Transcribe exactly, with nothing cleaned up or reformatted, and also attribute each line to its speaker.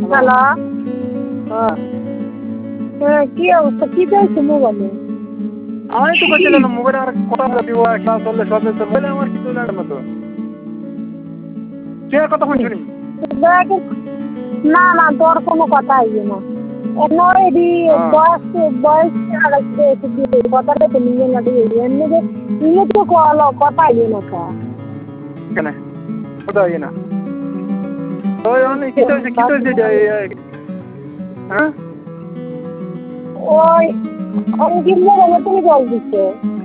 Speaker 1: Hello.
Speaker 2: হ্যাঁ।
Speaker 1: হ্যাঁ, কি অবস্থা? কি চাইছো মোবাইলে?
Speaker 2: আমি তো বলছিলাম মোবাইলে আমার কথা দিব একটা চললে সব মোবাইলে আমার কিছু লাগে না তো। কে কথা শুনি?
Speaker 1: না না তোর কোনো কথা আইবে না। এমনি বয়স বয়স কথাটা তো নিয়ে না দিয়ে এমনি যে নিয়ে তো কথা আইবে না কা
Speaker 2: কেন কথা আইবে না? ওই অনেক কি হইছে কি হইছে হ্যাঁ
Speaker 1: ওই আমি কি মোবাইলে তুমি জল দিচ্ছে